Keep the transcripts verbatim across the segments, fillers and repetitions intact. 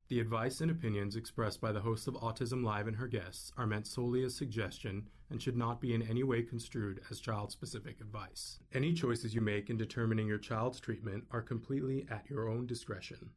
The advice and opinions expressed by the host of Autism Live and her guests are meant solely as suggestion and should not be in any way construed as child-specific advice. Any choices you make in determining your child's treatment are completely at your own discretion.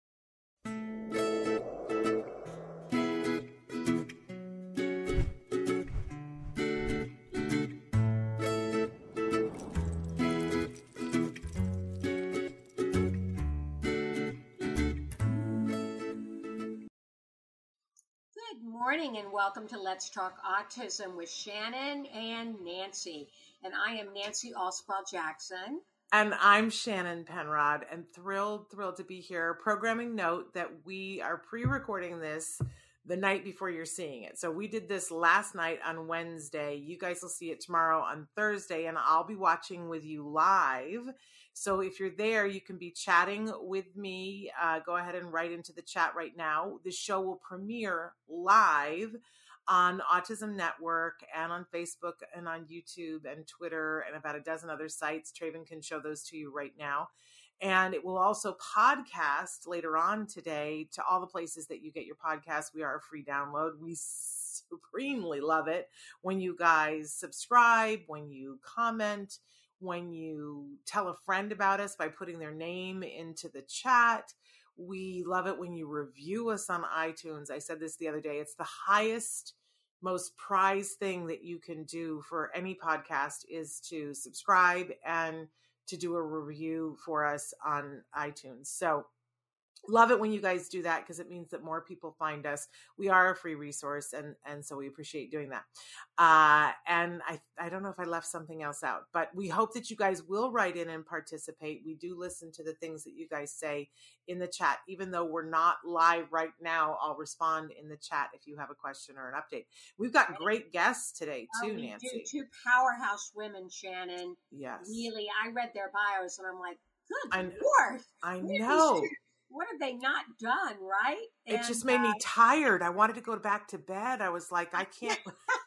Morning and welcome to Let's Talk Autism with Shannon and Nancy. And I am Nancy Oswald Jackson. And I'm Shannon Penrod, and thrilled, thrilled to be here. Programming note that we are pre-recording this the night before you're seeing it. So we did this last night on Wednesday. You guys will see it tomorrow on Thursday, and I'll be watching with you live. So if you're there, you can be chatting with me. Uh, go ahead and write into the chat right now. The show will premiere live on Autism Network and on Facebook and on YouTube and Twitter and about a dozen other sites. Traven can show those to you right now. And it will also podcast later on today to all the places that you get your podcasts. We are a free download. We supremely love it when you guys subscribe, when you comment, when you tell a friend about us by putting their name into the chat. We love it when you review us on iTunes. I said this the other day. It's the highest, most prized thing that you can do for any podcast is to subscribe and to do a review for us on iTunes. So love it when you guys do that because it means that more people find us. We are a free resource, and, and so we appreciate doing that. Uh, and I, I don't know if I left something else out, but we hope that you guys will write in and participate. We do listen to the things that you guys say in the chat. Even though we're not live right now, I'll respond in the chat if you have a question or an update. We've got great guests today too, oh, we Nancy. Do two powerhouse women, Shannon. Yes. Really, I read their bios and I'm like, good I, Lord. I know. What have they not done, right? It and, just made uh, me tired. I wanted to go back to bed. I was like, I can't.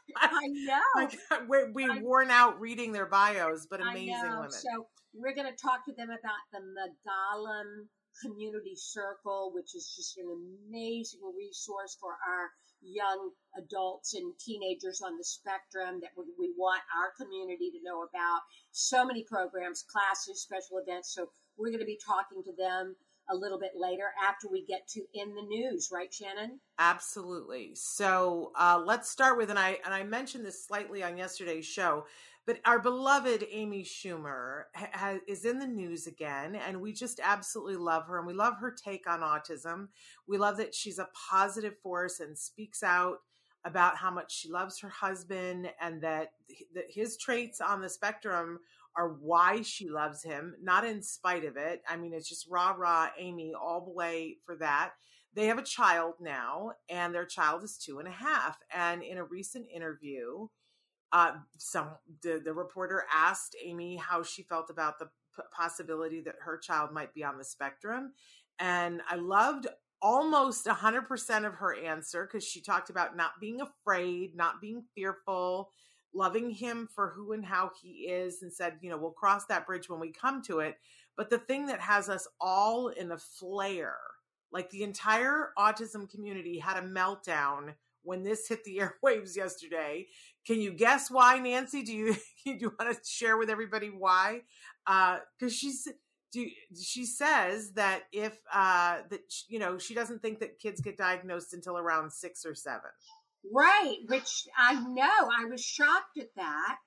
I know. Like, we're, we're I, worn out reading their bios, but amazing I know. women. So we're going to talk to them about the Magalam Community Circle, which is just an amazing resource for our young adults and teenagers on the spectrum that we, we want our community to know about. So many programs, classes, special events. So we're going to be talking to them a little bit later after we get to In the News, right, Shannon? Absolutely. So uh, let's start with, and I and I mentioned this slightly on yesterday's show, but our beloved Amy Schumer ha- is in the news again, and we just absolutely love her, and we love her take on autism. We love that she's a positive force and speaks out about how much she loves her husband and that, that his traits on the spectrum are why she loves him, not in spite of it. I mean, it's just rah, rah, Amy all the way for that. They have a child now, and their child is two and a half. And in a recent interview, uh, some the, the reporter asked Amy how she felt about the p- possibility that her child might be on the spectrum. And I loved almost one hundred percent of her answer because she talked about not being afraid, not being fearful, loving him for who and how he is, and said, you know, we'll cross that bridge when we come to it. But the thing that has us all in a flare, like the entire autism community had a meltdown when this hit the airwaves yesterday. Can you guess why, Nancy? Do you, do you want to share with everybody why? Uh, because she's, do, she says that if, uh, that, you know, she doesn't think that kids get diagnosed until around six or seven. Right, which I know. I was shocked at that.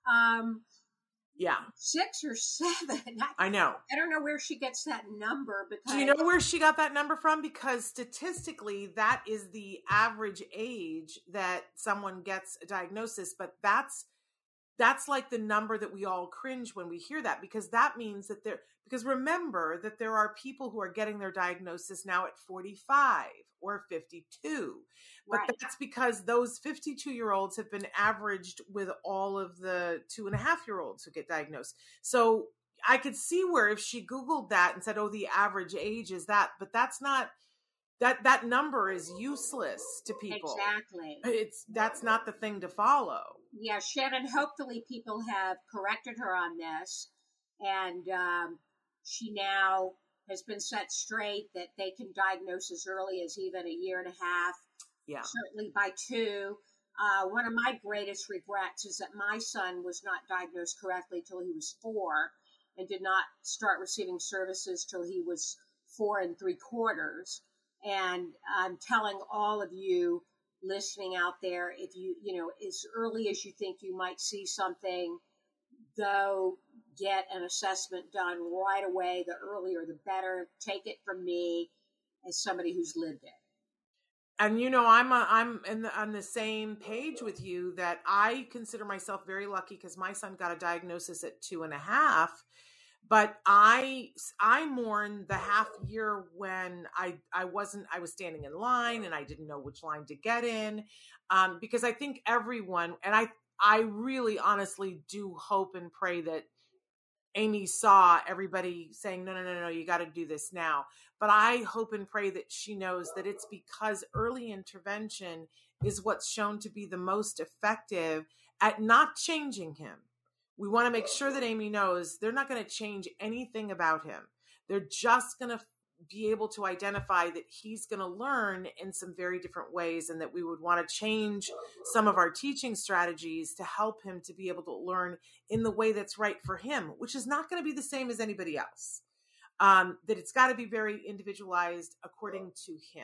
Um, yeah. Six or seven. I, I know. I don't know where she gets that number. Because Do you know where she got that number from? Because statistically, that is the average age that someone gets a diagnosis. But that's that's like the number that we all cringe when we hear that, because that means that there, because remember that there are people who are getting their diagnosis now at forty-five or fifty-two. But right. That's because those fifty-two year olds have been averaged with all of the two and a half year olds who get diagnosed. So I could see where if she Googled that and said, oh, the average age is that, but that's not, that, that number is useless to people. Exactly. It's, that's not the thing to follow. Yeah, Shannon, hopefully people have corrected her on this. And um, she now has been set straight, that they can diagnose as early as even a year and a half, Yeah. certainly by two. Uh, one of my greatest regrets is that my son was not diagnosed correctly till he was four and did not start receiving services till he was four and three quarters. And I'm telling all of you listening out there, if you, you know, as early as you think you might see something, go get an assessment done right away. The earlier, the better. Take it from me as somebody who's lived it. And, you know, I'm a, I'm in the, on the same page with you that I consider myself very lucky because my son got a diagnosis at two and a half. But I I mourn the half year when I, I wasn't, I was standing in line and I didn't know which line to get in. Um, because I think everyone, and I, I really honestly do hope and pray that Amy saw everybody saying, no, no, no, no, you got to do this now. But I hope and pray that she knows that it's because early intervention is what's shown to be the most effective at not changing him. We want to make sure that Amy knows they're not going to change anything about him. They're just going to be able to identify that he's going to learn in some very different ways, and that we would want to change some of our teaching strategies to help him to be able to learn in the way that's right for him, which is not going to be the same as anybody else. Um, that it's got to be very individualized according to him.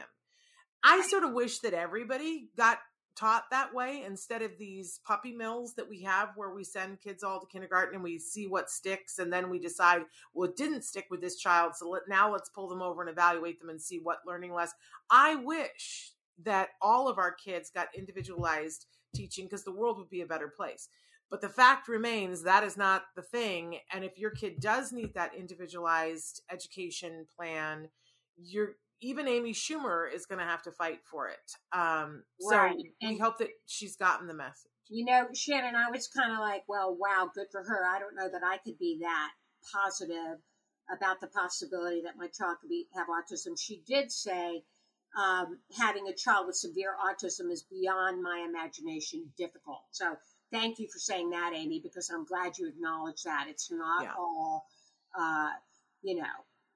I sort of wish that everybody got taught that way instead of these puppy mills that we have where we send kids all to kindergarten and we see what sticks and then we decide, well, it didn't stick with this child, so let, now let's pull them over and evaluate them and see what learning less. I wish that all of our kids got individualized teaching because the world would be a better place. But the fact remains that is not the thing. And if your kid does need that individualized education plan, you're even Amy Schumer is going to have to fight for it. Um, Right. So we And- hope that she's gotten the message. You know, Shannon, I was kind of like, well, wow, good for her. I don't know that I could be that positive about the possibility that my child could be, have autism. She did say um, having a child with severe autism is beyond my imagination difficult. So thank you for saying that, Amy, because I'm glad you acknowledge that. It's not Yeah. all, uh, you know,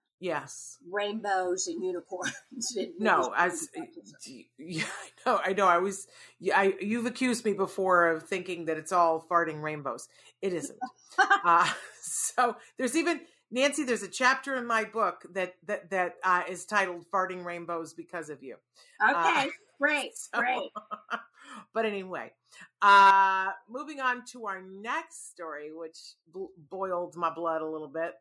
Yes. rainbows and unicorns. And No, as yeah, I know, I know. I was, yeah, I you've accused me before of thinking that it's all farting rainbows. It isn't. uh, so there's even Nancy. There's a chapter in my book that that that uh, is titled "Farting Rainbows Because of You." Okay, Uh, great, so- great. But anyway, uh, moving on to our next story, which b- boiled my blood a little bit.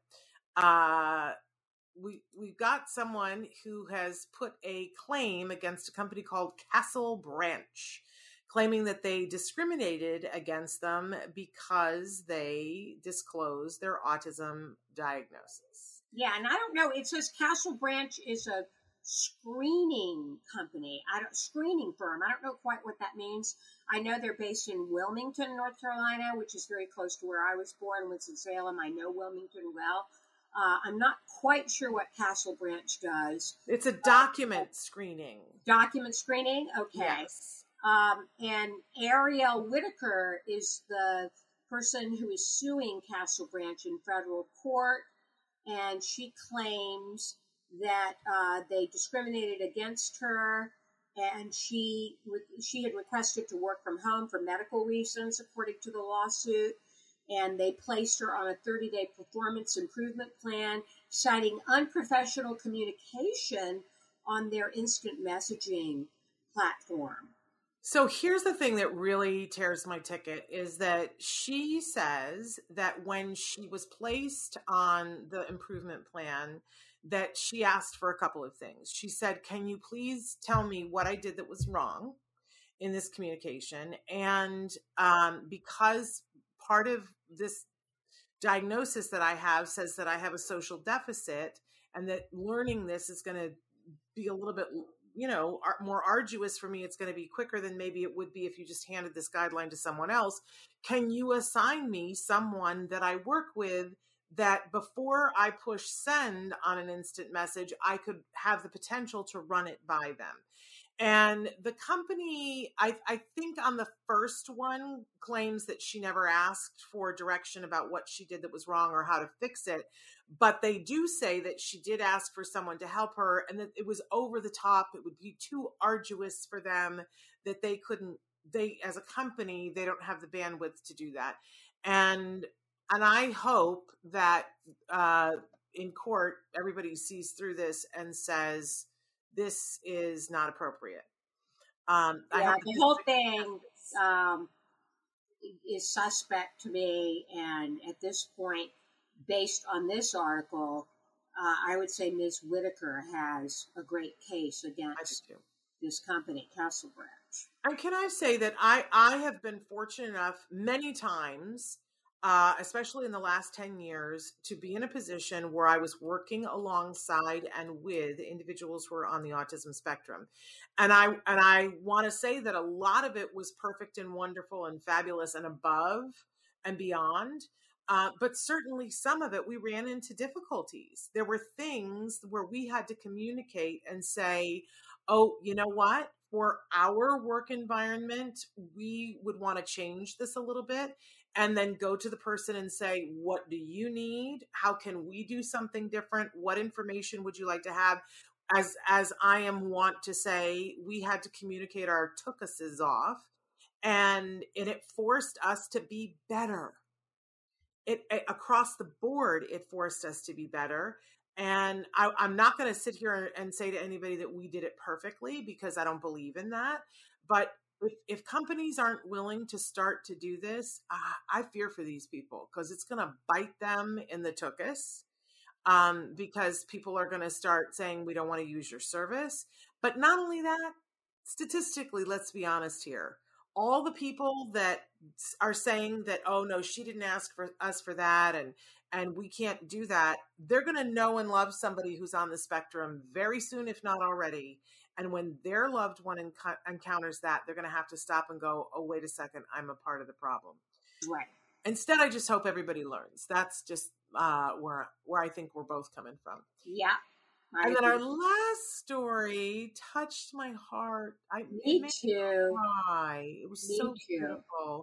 Uh, we we've got someone who has put a claim against a company called Castle Branch, claiming that they discriminated against them because they disclosed their autism diagnosis. Yeah, and I don't know. It says Castle Branch is a screening company. I don't screening firm. I don't know quite what that means. I know they're based in Wilmington, North Carolina, which is very close to where I was born, Winston-Salem. I know Wilmington well. Uh, I'm not quite sure what Castle Branch does. It's a document screening. Document screening? Okay. Yes. Um, and Ariel Whitaker is the person who is suing Castle Branch in federal court, and she claims that uh, they discriminated against her, and she she had requested to work from home for medical reasons, according to the lawsuit, and they placed her on a thirty-day performance improvement plan, citing unprofessional communication on their instant messaging platform. So here's the thing that really tears my ticket is that she says that when she was placed on the improvement plan, that she asked for a couple of things. She said, can you please tell me what I did that was wrong in this communication? And um, because part of this diagnosis that I have says that I have a social deficit and that learning this is going to be a little bit, you know, more arduous for me. It's going to be quicker than maybe it would be if you just handed this guideline to someone else. Can you assign me someone that I work with that before I push send on an instant message, I could have the potential to run it by them? And the company, I, I think on the first one, claims that she never asked for direction about what she did that was wrong or how to fix it. But they do say that she did ask for someone to help her and that it was over the top. It would be too arduous for them, that they couldn't, they, as a company, they don't have the bandwidth to do that. And, and I hope that uh, in court, everybody sees through this and says, this is not appropriate. Um, I Yeah, hope the whole thing um, is suspect to me. And at this point, based on this article, uh, I would say Miz Whitaker has a great case against this company, Castle Branch. And can I say that I, I have been fortunate enough many times, uh, especially in the last ten years, to be in a position where I was working alongside and with individuals who are on the autism spectrum. And I, and I want to say that a lot of it was perfect and wonderful and fabulous and above and beyond. Uh, but certainly some of it, we ran into difficulties. There were things where we had to communicate and say, oh, you know what? For our work environment, we would want to change this a little bit, and then go to the person and say, what do you need? How can we do something different? What information would you like to have? As, as I am wont to say, we had to communicate our tookuses off, and, and it forced us to be better. It, it across the board, it forced us to be better. And I, I'm not going to sit here and say to anybody that we did it perfectly, because I don't believe in that. But if, if companies aren't willing to start to do this, uh, I fear for these people, because it's going to bite them in the tuchus, um, because people are going to start saying, we don't want to use your service. But not only that, statistically, let's be honest here. All the people that are saying that, oh, no, she didn't ask for us for that, and and we can't do that, they're going to know and love somebody who's on the spectrum very soon, if not already. And when their loved one enc- encounters that, they're going to have to stop and go, oh, wait a second, I'm a part of the problem. Right. Instead, I just hope everybody learns. That's just uh, where, where I think we're both coming from. Yeah. I and then our last story touched my heart. I, Me it too. Cry. It was Me so too. beautiful.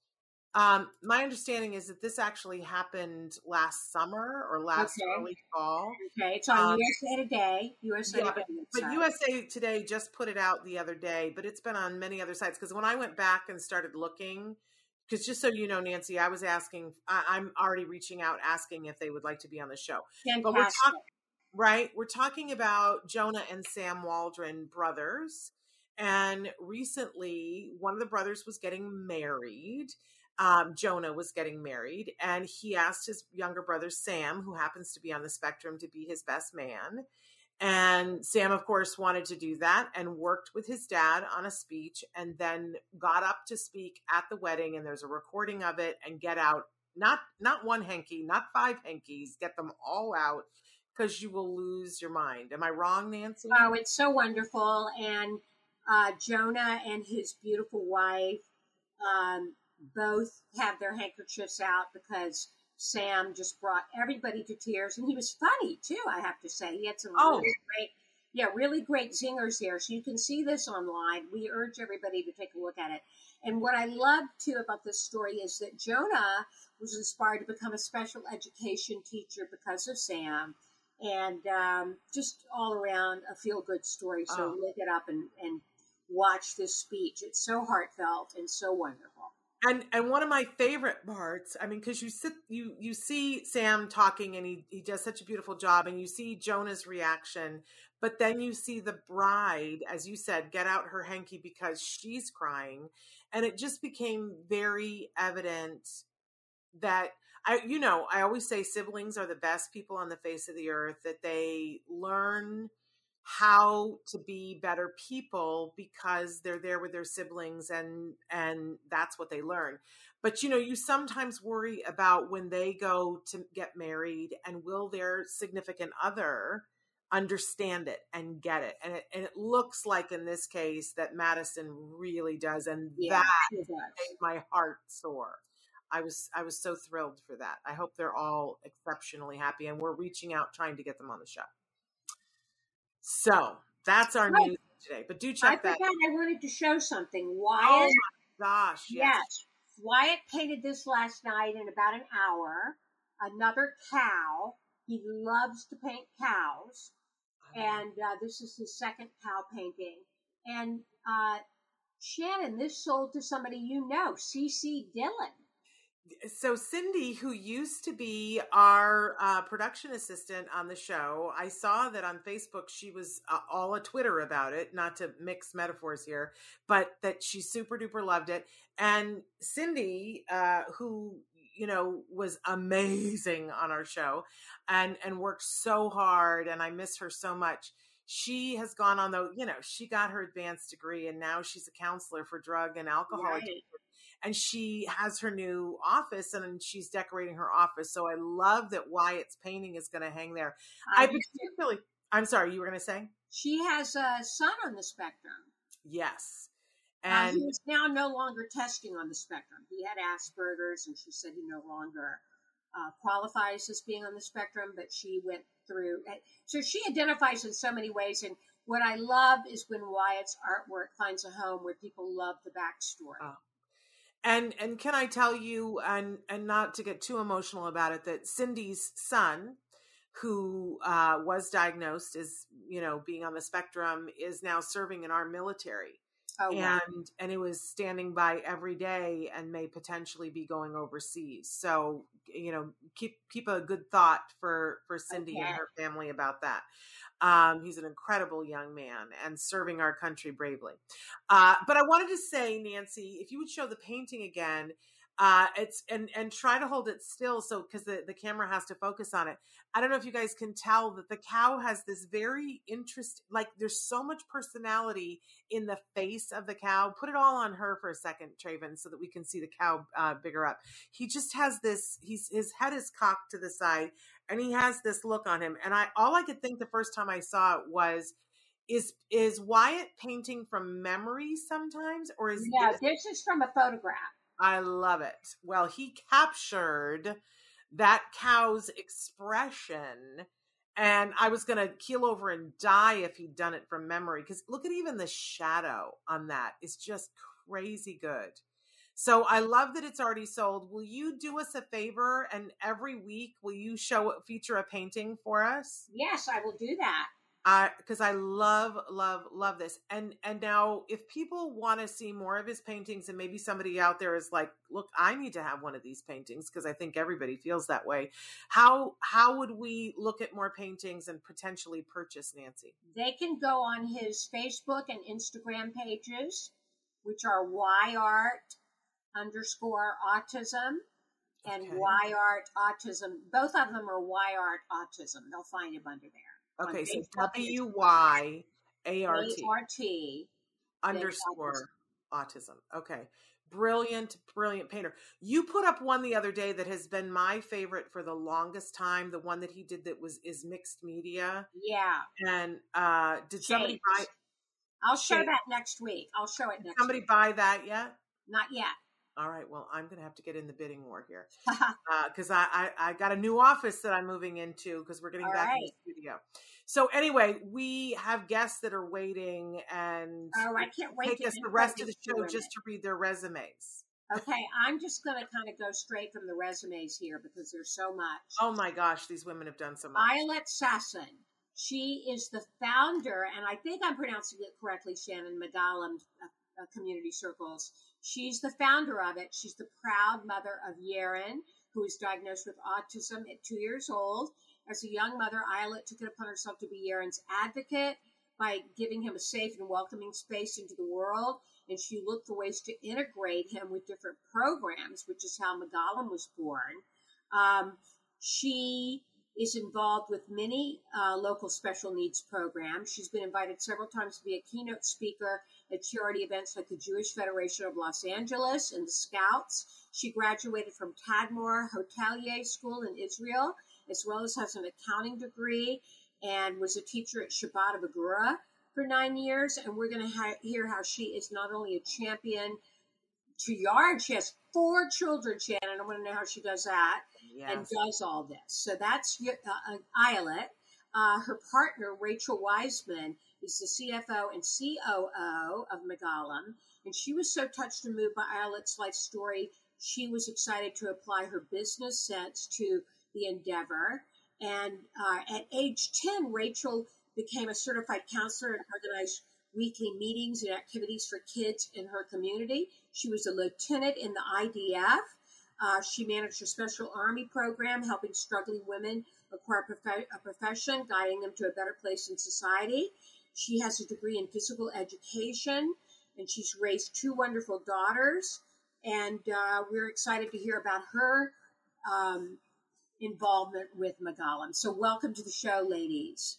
Um, my understanding is that this actually happened last summer or last okay. early fall. Okay, it's on um, U S A Today. U S A yeah, Today. But, but U S A Today just put it out the other day, but it's been on many other sites. Because when I went back and started looking, because just so you know, Nancy, I was asking, I, I'm already reaching out asking if they would like to be on the show. Fantastic. But we're talking, right? We're talking about Jonah and Sam Waldron, brothers. And recently, one of the brothers was getting married. Um, Jonah was getting married, and he asked his younger brother, Sam, who happens to be on the spectrum, to be his best man. And Sam, of course, wanted to do that and worked with his dad on a speech, and then got up to speak at the wedding. And there's a recording of it, and get out, not, not one hanky, not five hankies, get them all out, because you will lose your mind. Am I wrong, Nancy? Oh, it's so wonderful. And uh, Jonah and his beautiful wife, um, both have their handkerchiefs out, because Sam just brought everybody to tears, and he was funny too, I have to say. He had some oh. really great, yeah, really great zingers here. So you can see this online. We urge everybody to take a look at it. And what I love too about this story is that Jonah was inspired to become a special education teacher because of Sam, and um, just all around a feel-good story. So oh. look it up and, and watch this speech. It's so heartfelt and so wonderful. And and one of my favorite parts, I mean, because you sit, you you see Sam talking, and he he does such a beautiful job, and you see Jonah's reaction, but then you see the bride, as you said, get out her hanky because she's crying, and it just became very evident that I, you know, I always say siblings are the best people on the face of the earth, that they learn how to be better people because they're there with their siblings, and and that's what they learn. But you know, you sometimes worry about when they go to get married, and will their significant other understand it and get it. And it, and it looks like in this case that Madison really does, and yeah, that does. made my heart sore. I was I was so thrilled for that. I hope they're all exceptionally happy, and we're reaching out trying to get them on the show. So that's our Right. news today, but do I check that. forgot I wanted to show something. Wyatt. Oh my gosh. Yes. Yes. Wyatt painted this last night in about an hour. Another cow. He loves to paint cows. And uh, this is his second cow painting. And uh, Shannon, this sold to somebody you know, C C Dillon. So Cindy, who used to be our uh, production assistant on the show, I saw that on Facebook she was uh, all a Twitter about it, not to mix metaphors here, but that she super duper loved it. And Cindy, uh, who, you know, was amazing on our show and, and worked so hard, and I miss her so much. She has gone on, though, you know, she got her advanced degree and now she's a counselor for drug and alcohol Right. addiction. And she has her new office and she's decorating her office. So I love that Wyatt's painting is going to hang there. I, I particularly, I'm sorry, you were going to say? She has a son on the spectrum. Yes. And And uh, he's now no longer testing on the spectrum. He had Asperger's and she said he no longer uh, qualifies as being on the spectrum, but she went through. So she identifies in so many ways. And what I love is when Wyatt's artwork finds a home where people love the backstory. Oh. And and can I tell you, and and not to get too emotional about it, that Cindy's son, who uh, was diagnosed as, you know, being on the spectrum, is now serving in our military. Oh, wow. And and it was standing by every day and may potentially be going overseas. So, you know, keep keep a good thought for, for Cindy Okay. and her family about that. Um, he's an incredible young man and serving our country bravely. Uh, but I wanted to say, Nancy, if you would show the painting again, uh, it's and and try to hold it still, so because the, the camera has to focus on it. I don't know if you guys can tell that the cow has this very interest, like there's so much personality in the face of the cow. Put it all on her for a second, Traven, so that we can see the cow uh, bigger up. He just has this. He's his head is cocked to the side. And he has this look on him. And I all I could think the first time I saw it was, is is Wyatt painting from memory sometimes? Or is No, this, this is from a photograph. I love it. Well, he captured that cow's expression. And I was going to keel over and die if he'd done it from memory. Because look at even the shadow on that. It's just crazy good. So I love that it's already sold. Will you do us a favor, and every week will you show feature a painting for us? Yes, I will do that. Uh, because I love, love, love this. And and now if people want to see more of his paintings, and maybe somebody out there is like, look, I need to have one of these paintings, because I think everybody feels that way. How how would we look at more paintings and potentially purchase, Nancy? They can go on his Facebook and Instagram pages, which are Yart underscore autism and Okay. Yart autism. Both of them are Yart autism. They'll find him under there. Okay, On so Facebook, W Y A R T A R T underscore autism. Okay. Brilliant, brilliant painter. You put up one the other day that has been my favorite for the longest time. The one that he did that was is mixed media. Yeah. And uh did somebody Shapes. buy I'll show Shapes. that next week. I'll show it did next somebody week. buy that yet? Not yet. All right. Well, I'm going to have to get in the bidding war here because uh, I, I I got a new office that I'm moving into because we're getting All back right. in the studio. So anyway, we have guests that are waiting and Oh, I can't wait take to us the introduce rest of the you show in just it. to read their resumes. Okay, I'm just going to kind of go straight from the resumes here because there's so much. Oh my gosh, these women have done so much. Violet Sasson. She is the founder, and I think I'm pronouncing it correctly, Shannon, Medalum uh, uh, Community Circles. She's the founder of it. She's the proud mother of Yaren, who was diagnosed with autism at two years old. As a young mother, Violet took it upon herself to be Yaren's advocate by giving him a safe and welcoming space into the world. And she looked for ways to integrate him with different programs, which is how Medalum was born. Um, she is involved with many uh, local special needs programs. She's been invited several times to be a keynote speaker at charity events like the Jewish Federation of Los Angeles and the Scouts. She graduated from Tadmor Hotelier School in Israel, as well as has an accounting degree, and was a teacher at Shabbat of Agura for nine years. And we're going to ha- hear how she is not only a champion to yard, she has four children, Shannon. I want to know how she does that. Yes. And does all this. So that's uh, uh, Violet. Uh, her partner, Rachel Wiseman, is the C F O and C O O of Megalum, and she was so touched and moved by Ayelet's life story, she was excited to apply her business sense to the endeavor. And uh, at age ten, Rachel became a certified counselor and organized weekly meetings and activities for kids in her community. She was a lieutenant in the I D F. Uh, she managed a special army program helping struggling women acquire prof- a profession, guiding them to a better place in society. She has a degree in physical education, and she's raised two wonderful daughters. And uh, we're excited to hear about her um, involvement with Megalum. So welcome to the show, ladies.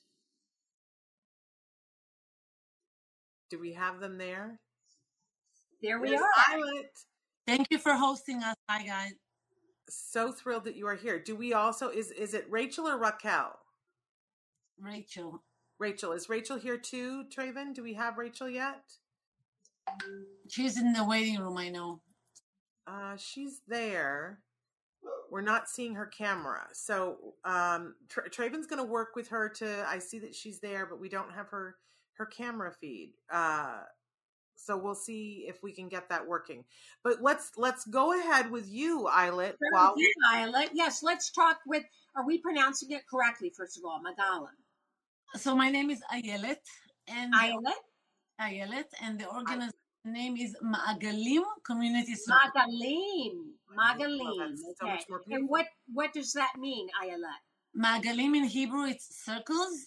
Do we have them there? There we There's are. Ayelet. Thank you for hosting us. Hi, guys. So thrilled that you are here. Do we also, is is it Rachel or Raquel? Rachel. Rachel. Is Rachel here too, Traven? Do we have Rachel yet? She's in the waiting room, I know. Uh, she's there. We're not seeing her camera. So um, Tra- Traven's going to work with her to, I see that she's there, but we don't have her, her camera feed. Uh, so we'll see if we can get that working. But let's let's go ahead with you, Ayelet. Sure, While with you, Ayelet. Yes, let's talk with, are we pronouncing it correctly, first of all, Megalum? So my name is Ayelet. And Ayelet? Ayelet, and the organization name is Ma'agalim Community Circle. Magalim. Magalim. Oh, that's so Okay. much more And beautiful. what, what does that mean, Ayelet? Ma'agalim in Hebrew, it's circles.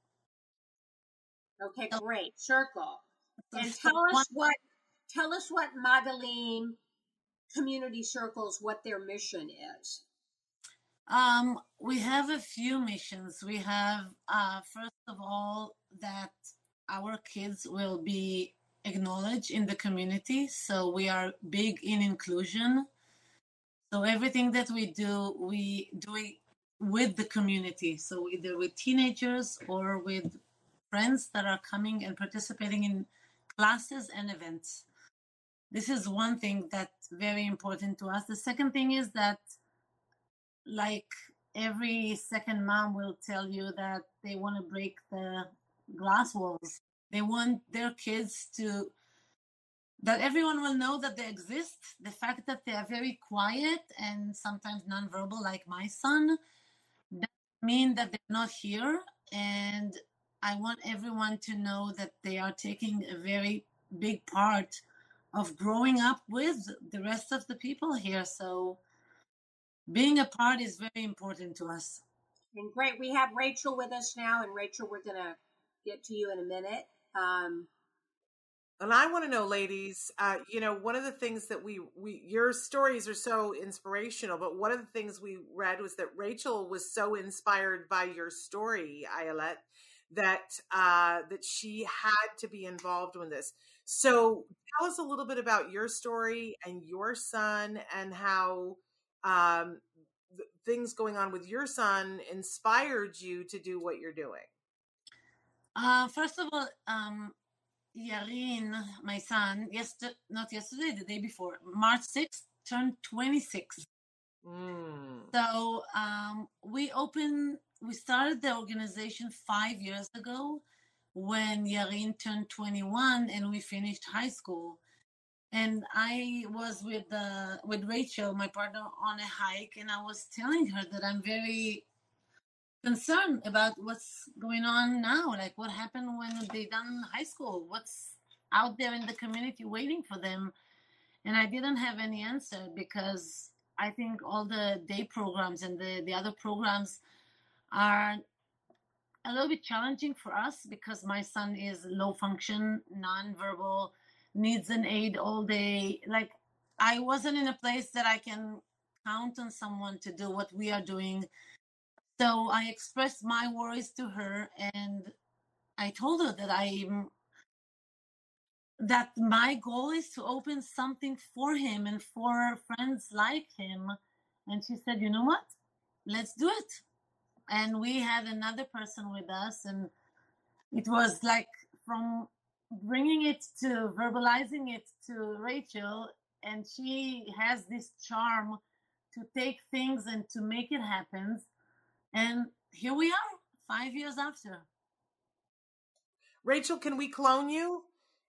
Okay, great. Circle. So And so tell us one- what tell us what Magalim Community Circles, what their mission is. Um, we have a few missions. We have, uh, first of all, that our kids will be acknowledged in the community. So we are big in inclusion. So everything that we do, we do it with the community. So either with teenagers or with friends that are coming and participating in classes and events. This is one thing that's very important to us. The second thing is that, like every second mom will tell you that they want to break the glass walls. They want their kids to, that everyone will know that they exist. The fact that they are very quiet and sometimes nonverbal, like my son, doesn't mean that they're not here. And I want everyone to know that they are taking a very big part of growing up with the rest of the people here. So being a part is very important to us. And great, we have Rachel with us now, and Rachel, we're gonna get to you in a minute. Um, And I want to know, ladies, uh, you know, one of the things that we, we, your stories are so inspirational, but one of the things we read was that Rachel was so inspired by your story, Ayelet, that, uh, that she had to be involved in this. So tell us a little bit about your story and your son and how, um, th- things going on with your son inspired you to do what you're doing. Uh, first of all, um, Yarin, my son, yesterday, not yesterday, the day before, March sixth, turned twenty-six. Mm. So um, we opened, we started the organization five years ago when Yarin turned twenty-one and we finished high school. And I was with uh, with Rachel, my partner, on a hike, and I was telling her that I'm very concerned about what's going on now. Like what happened when they done high school? What's out there in the community waiting for them? And I didn't have any answer because I think all the day programs and the, the other programs are a little bit challenging for us because my son is low function, nonverbal, needs an aid all day. Like I wasn't in a place that I can count on someone to do what we are doing. So I expressed my worries to her, and I told her that I'm that my goal is to open something for him and for friends like him. And she said, "You know what? Let's do it." And we had another person with us, and it was like from bringing it to verbalizing it to Rachel, and she has this charm to take things and to make it happen. And here we are, five years after. Rachel, can we clone you?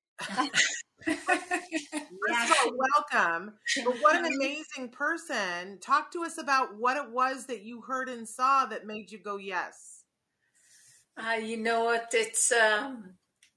Yes. First of all, welcome. But what an amazing person. Talk to us about what it was that you heard and saw that made you go, yes. Uh, you know what? It's, um,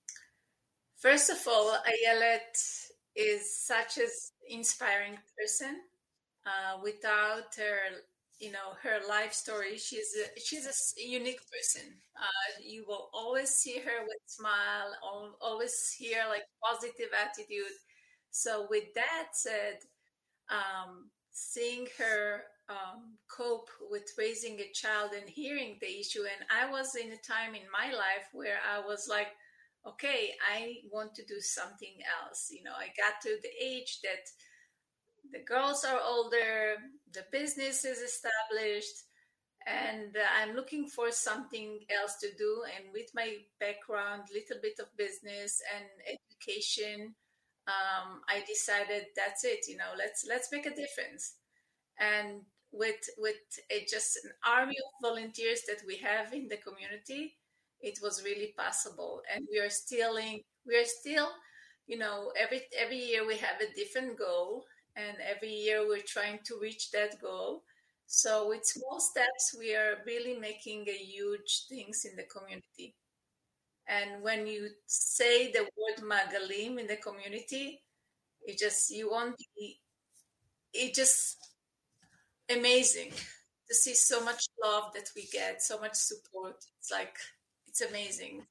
first of all, Ayelet is such an inspiring person. Uh, without her, you know, her life story, she's a, she's a s- unique person. Uh, you will always see her with smile, al- always hear like positive attitude. So with that said, um, seeing her um, cope with raising a child and hearing the issue, and I was in a time in my life where I was like, okay, I want to do something else. You know, I got to the age that the girls are older, the business is established, and uh, I'm looking for something else to do. And with my background, little bit of business and education, um, I decided that's it. You know, let's let's make a difference. And with with a, just an army of volunteers that we have in the community, it was really possible. And we are still in, we are still, you know, every every year we have a different goal, and every year we're trying to reach that goal. So with small steps, we are really making a huge things in the community. And when you say the word Magalim in the community, it just, you won't be, it just amazing to see so much love that we get, so much support. It's like, it's amazing.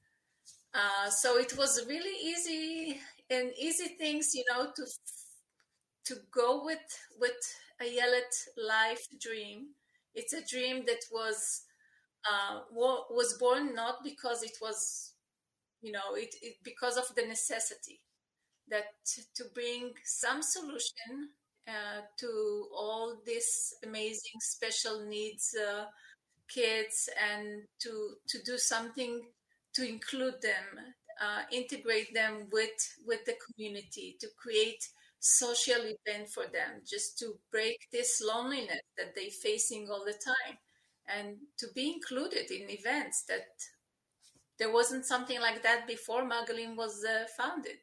Uh, so it was really easy and easy things, you know, to to go with with Ayelet life dream. It's a dream that was uh, wa- was born not because it was, you know, it, it because of the necessity that to bring some solution uh, to all these amazing special needs uh, kids, and to to do something to include them, uh, integrate them with with the community, to create social event for them, just to break this loneliness that they're facing all the time, and to be included in events that there wasn't something like that before Magalim was uh, founded.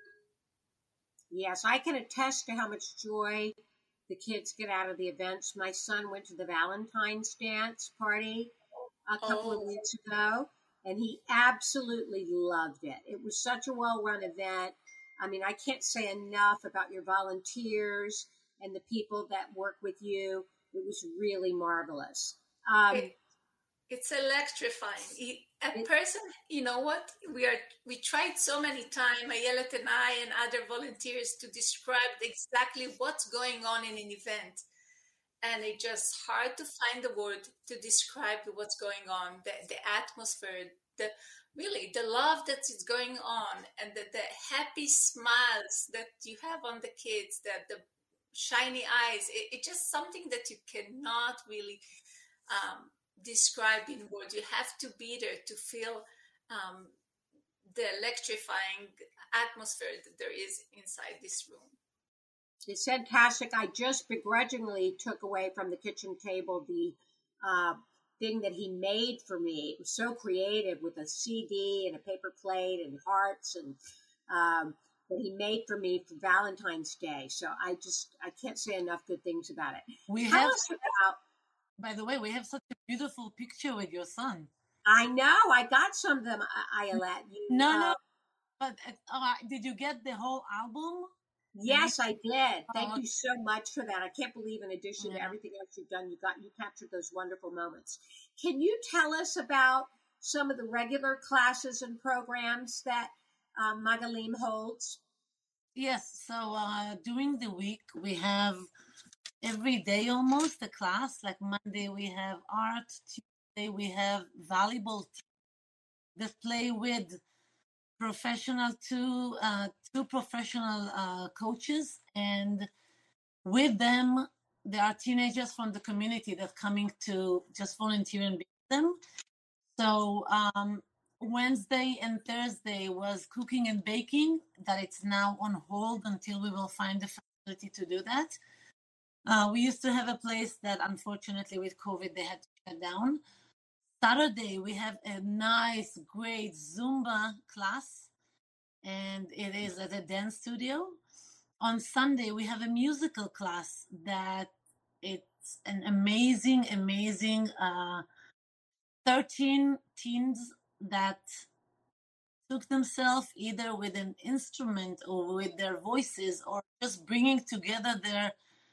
Yes, I can attest to how much joy the kids get out of the events. My son went to the Valentine's dance party a couple of Oh, weeks ago, and he absolutely loved it. It was such a well run event. I mean, I can't say enough about your volunteers and the people that work with you. It was really marvelous. Um, it, it's electrifying. It, a it, person, you know what? We are we tried so many times, Ayelet and I and other volunteers, to describe exactly what's going on in an event, and it's just hard to find the word to describe what's going on. The the atmosphere, the really the love that is going on, and the, the happy smiles that you have on the kids, that the shiny eyes. It, it's just something that you cannot really um, describe in words. You have to be there to feel um, the electrifying atmosphere that there is inside this room. it's fantastic. I just begrudgingly took away from the kitchen table the uh, thing that he made for me. It was so creative with a C D and a paper plate and hearts and um, that he made for me for Valentine's Day. So I just I can't say enough good things about it. We Tell have, us about. by the way, we have such a beautiful picture with your son. I know I got some of them, Ayelet. You, No, uh, no, but uh, did you get the whole album? yes, I did. Thank Oh, you so much for that. I can't believe, in addition to yeah. everything else you've done, you got you captured those wonderful moments. Can you tell us about some of the regular classes and programs that um, Magalim holds? Yes, so uh, during the week we have every day almost a class. Like Monday we have art, Tuesday we have volleyball that play with professional two uh, two professional uh, coaches, and with them there are teenagers from the community that coming to just volunteer and be with them. So um, Wednesday and Thursday was cooking and baking, that it's now on hold until we will find the facility to do that. Uh, we used to have a place that unfortunately with COVID they had to shut down. Saturday, we have a nice, great Zumba class, and it is at a dance studio. On Sunday, we have a musical class that it's an amazing, amazing uh, thirteen teens that took themselves either with an instrument or with their voices or just bringing together their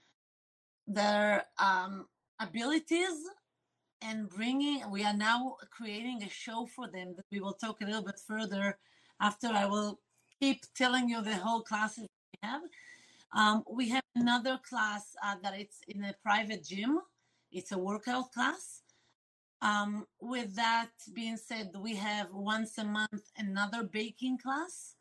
their um, abilities and bringing, we are now creating a show for them that we will talk a little bit further after. I will keep telling you the whole classes we have. Um, we have another class uh, that it's in a private gym. It's a workout class. Um, with that being said, we have once a month another baking class.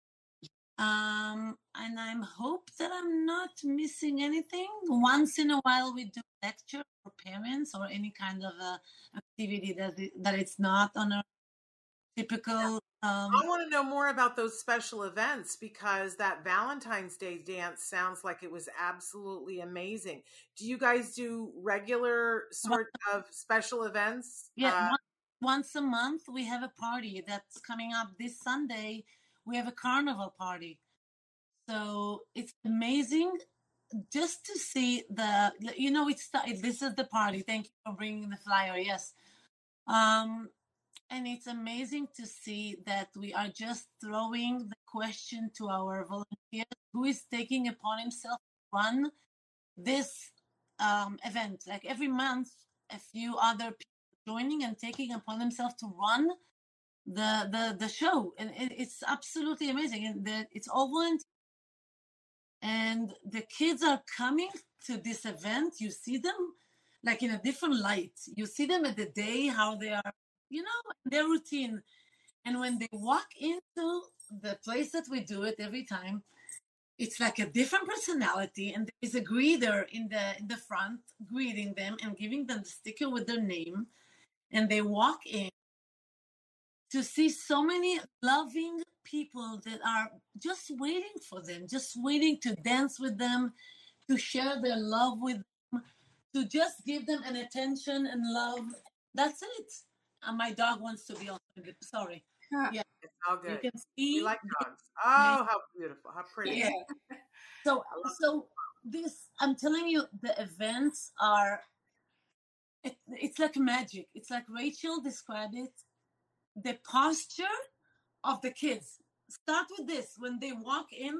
Um, and I hope that I'm not missing anything. Once in a while, we do lecture for parents or any kind of a activity that it, that it's not on a typical. Um, I want to know more about those special events because that Valentine's Day dance sounds like it was absolutely amazing. Do you guys do regular sort of special events? Yeah, Uh, once, once a month we have a party that's coming up this Sunday. We have a carnival party. So it's amazing just to see the, you know, it's, this is the party. Thank you for bringing the flyer. Yes. Um, and it's amazing to see that we are just throwing the question to our volunteers who is taking upon himself to run this um, event. Like every month, a few other people joining and taking upon themselves to run the the the show, and it, it's absolutely amazing. And the, it's all volunteer, and the kids are coming to this event. You see them like in a different light. You see them at the day how they are, you know, their routine, and when they walk into the place that we do it every time, it's like a different personality, and there is a greeter in the in the front greeting them and giving them the sticker with their name, and they walk in to see so many loving people that are just waiting for them, just waiting to dance with them, to share their love with them, to just give them an attention and love. That's it. And my dog wants to be on. Sorry. Yeah. It's all good. You can see. We like dogs. Oh, how beautiful. How pretty. Yeah. So, so this, I'm telling you, the events are, it, it's like magic. It's like Rachel described it. The posture of the kids. Start with this when they walk in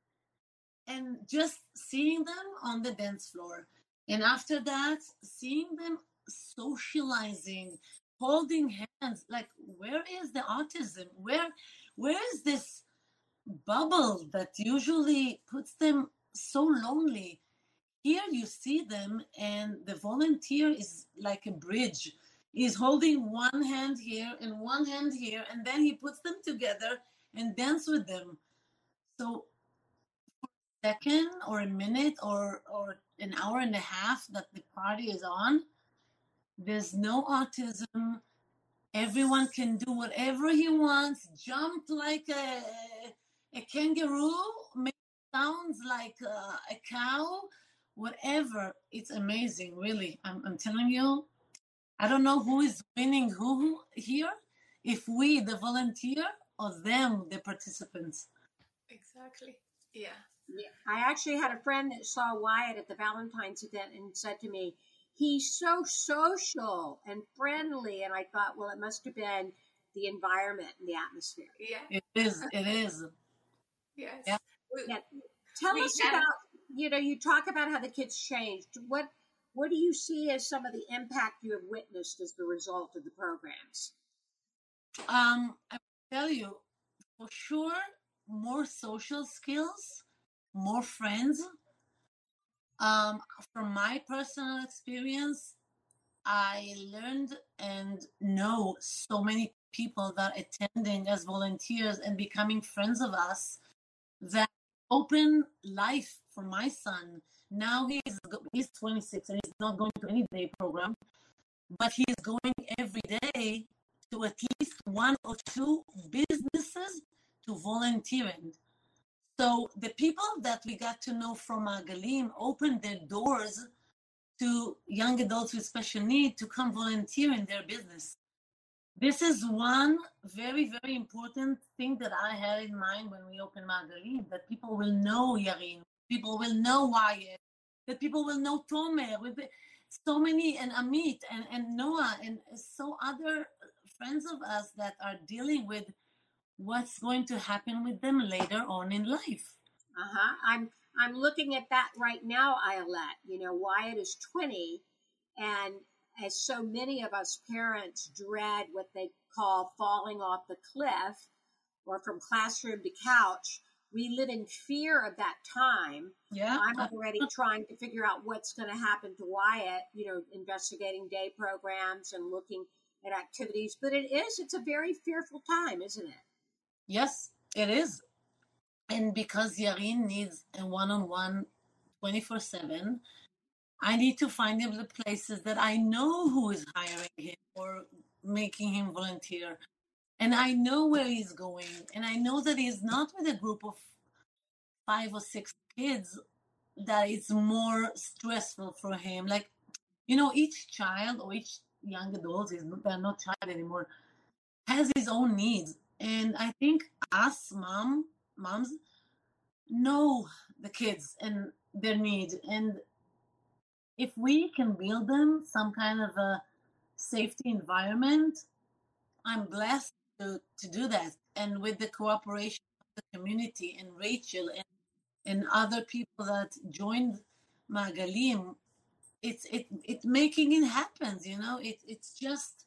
and just seeing them on the dance floor. And after that, seeing them socializing, holding hands. Like, where is the autism? Where, where is this bubble that usually puts them so lonely? Here you see them, and the volunteer is like a bridge. He's holding one hand here and one hand here, and then he puts them together and dance with them. So for a second or a minute or, or an hour and a half that the party is on, there's no autism. Everyone can do whatever he wants, jump like a, a kangaroo, make sounds like a, a cow, whatever. It's amazing, really. I'm, I'm telling you. I don't know who is winning who here, if we, the volunteer, or them, the participants. Exactly. Yeah. Yeah. I actually had a friend that saw Wyatt at the Valentine's event and said to me, he's so social and friendly. And I thought, well, it must have been the environment and the atmosphere. Yeah. It is. It is. Yes. Yeah. We, Yeah. Tell we us have- about, you know, you talk about how the kids changed. What What do you see as some of the impact you have witnessed as the result of the programs? Um, I will tell you, for sure, more social skills, more friends. Um, from my personal experience, I learned and know so many people that are attending as volunteers and becoming friends of us that open life for my son. Now he's he's twenty-six and he's not going to any day program, but he's going every day to at least one or two businesses to volunteering. So the people that we got to know from Agalim opened their doors to young adults with special need to come volunteer in their business. This is one very, very important thing that I had in mind when we opened Magalim, that people will know Yarin, people will know Wyatt, that people will know Tomer, with the, so many, and Amit, and, and Noah, and so other friends of us that are dealing with what's going to happen with them later on in life. Uh-huh. I'm I'm looking at that right now, Ayelet. You know, Wyatt is twenty, and as so many of us parents dread what they call falling off the cliff or from classroom to couch, we live in fear of that time. Yeah. I'm already trying to figure out what's going to happen to Wyatt, you know, investigating day programs and looking at activities. But it is, it's a very fearful time, isn't it? Yes, it is. And because Yarin needs a one-on-one twenty-four seven, I need to find him the places that I know who is hiring him or making him volunteer. And I know where he's going. And I know that he's not with a group of five or six kids, that it's more stressful for him. Like, you know, each child or each young adult, is they're not child anymore, has his own needs. And I think us mom, moms know the kids and their needs. And if we can build them some kind of a safety environment, I'm blessed to, to do that. And with the cooperation of the community and Rachel and, and other people that joined Magalim, it's it it making it happen, you know. It it's just,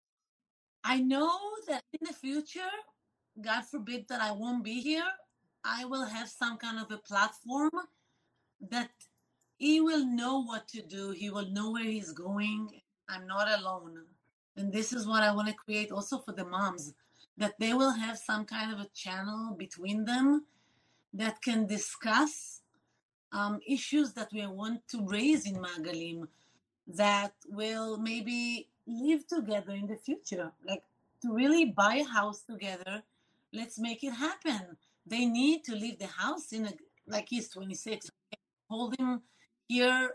I know that in the future, God forbid that I won't be here, I will have some kind of a platform that he will know what to do. He will know where he's going. I'm not alone. And this is what I want to create also for the moms, that they will have some kind of a channel between them that can discuss um, issues that we want to raise in Magalim, that will maybe live together in the future, like to really buy a house together. Let's make it happen. They need to leave the house in a, like he's twenty-six, hold him here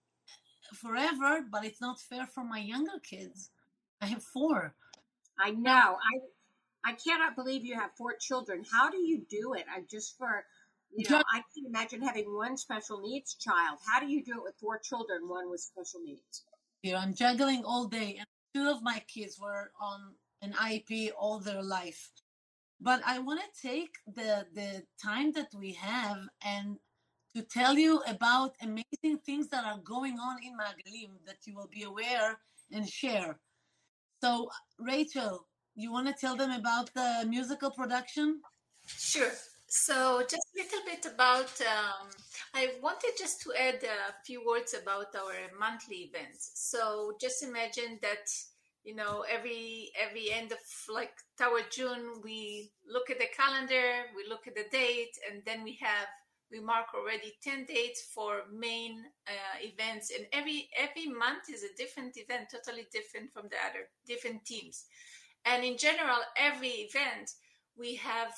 forever, but it's not fair for my younger kids. I have four. I know. I I cannot believe you have four children. How do you do it? I just for you know, I can imagine having one special needs child. How do you do it with four children, one with special needs? Here I'm juggling all day, and two of my kids were on an I E P all their life. But I want to take the the time that we have and to tell you about amazing things that are going on in Magalim that you will be aware and share. So, Rachel, you want to tell them about the musical production? Sure. So just a little bit about, um, I wanted just to add a few words about our monthly events. So just imagine that, you know, every every end of like toward June, we look at the calendar, we look at the date, and then we have we mark already ten dates for main uh, events, and every every month is a different event, totally different from the other, different teams. And in general, every event we have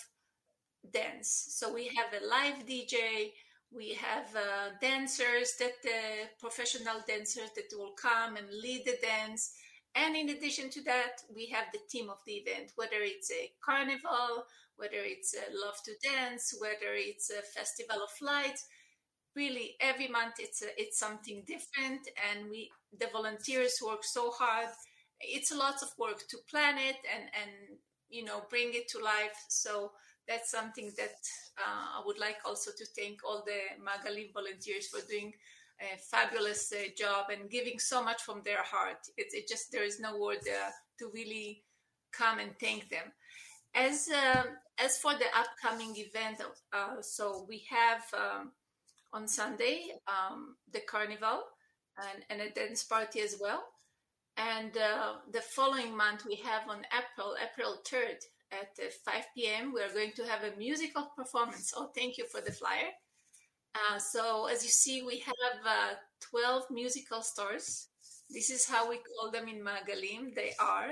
dance. So we have a live D J, we have uh, dancers, that uh, professional dancers that will come and lead the dance. And in addition to that, we have the theme of the event, whether it's a carnival, whether it's a love to dance, whether it's a festival of lights. Really, every month it's a, it's something different, and we the volunteers work so hard. It's a lot of work to plan it and and you know bring it to life. So that's something that uh, I would like also to thank all the Magalim volunteers for doing a fabulous uh, job and giving so much from their heart. It, it just, there is no word uh, to really come and thank them. As uh, as for the upcoming event, uh, so we have um, on Sunday um, the carnival and, and a dance party as well. And uh, the following month we have on April, April third, at uh, five p.m. we are going to have a musical performance. Oh, thank you for the flyer. Uh, so as you see, we have uh, twelve musical stars. This is how we call them in Magalim. They are.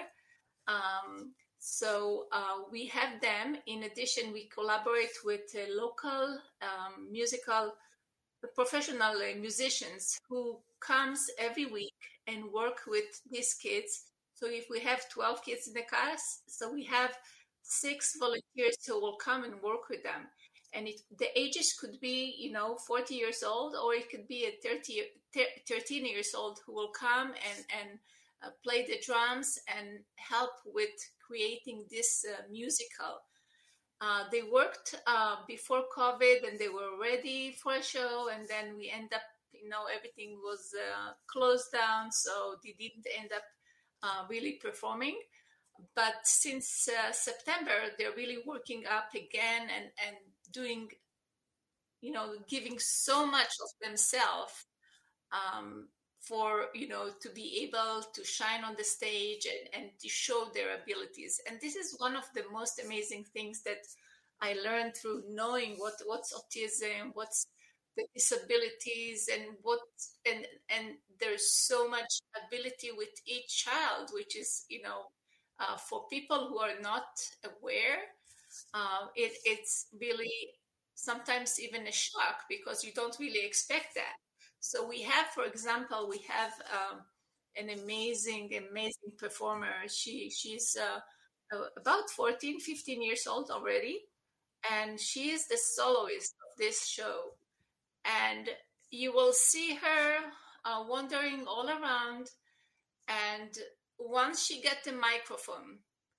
Um, so uh, we have them. In addition, we collaborate with uh, local um, musical professional uh, musicians who comes every week and work with these kids So if we have twelve kids in the class, so we have six volunteers who will come and work with them. And it, the ages could be, you know, forty years old, or it could be a thirty, thirteen years old who will come and, and uh, play the drums and help with creating this uh, musical. Uh, they worked uh, before COVID and they were ready for a show, and then we end up, you know, everything was uh, closed down, so they didn't end up uh, really performing. But since uh, September, they're really working up again and, and doing, you know, giving so much of themselves um, for, you know, to be able to shine on the stage and, and to show their abilities. And this is one of the most amazing things that I learned through knowing what, what's autism, what's the disabilities, and what, and, and there's so much ability with each child, which is, you know, Uh, for people who are not aware, uh, it, it's really sometimes even a shock because you don't really expect that. So we have, for example, we have um, an amazing, amazing performer. She She's uh, about fourteen, fifteen years old already, and she is the soloist of this show. And you will see her uh, wandering all around, and once she gets the microphone,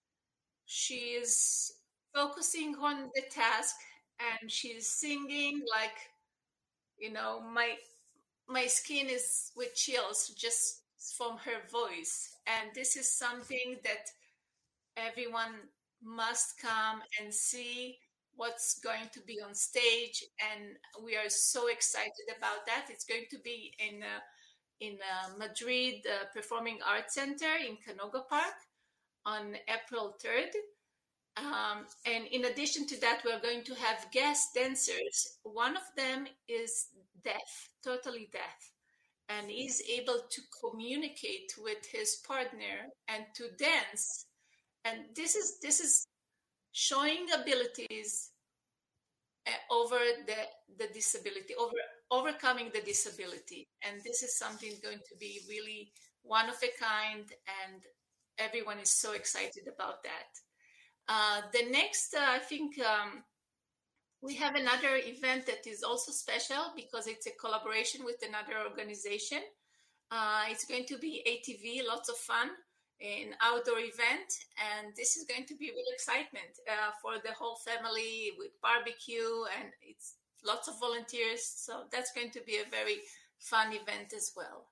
she is focusing on the task and she's singing like, you know, my my skin is with chills just from her voice. And this is something that everyone must come and see what's going to be on stage, and we are so excited about that. It's going to be in uh, in uh, Madrid uh, Performing Arts Center in Canoga Park on April third. Um, and in addition to that, we're going to have guest dancers. One of them is deaf, totally deaf, and is able to communicate with his partner and to dance. And this is this is showing abilities uh, over the the disability, over overcoming the disability. And this is something going to be really one of a kind, and everyone is so excited about that. Uh, the next, uh, I think um, we have another event that is also special because it's a collaboration with another organization. Uh, it's going to be A T V, lots of fun, an outdoor event, and this is going to be real excitement uh, for the whole family with barbecue, and it's lots of volunteers. So that's going to be a very fun event as well.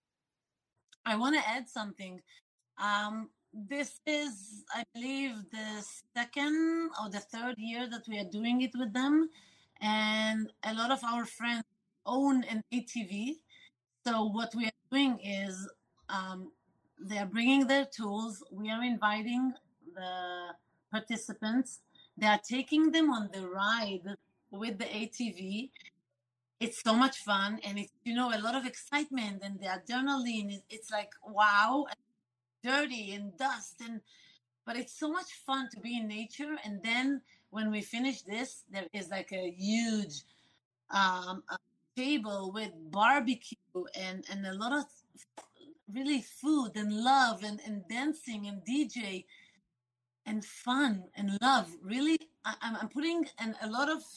I want to add something. Um, this is, I believe, the second or the third year that we are doing it with them. And a lot of our friends own an A T V. So what we are doing is um, they're bringing their tools. We are inviting the participants. They are taking them on the ride with the A T V. It's so much fun, and it's, you know, a lot of excitement, and the adrenaline. It's like, wow, dirty and dust, and but it's so much fun to be in nature. And then when we finish this, there is like a huge um, a table with barbecue and and a lot of really food and love and, and dancing and D J and fun and love. Really, I, I'm putting an, a lot of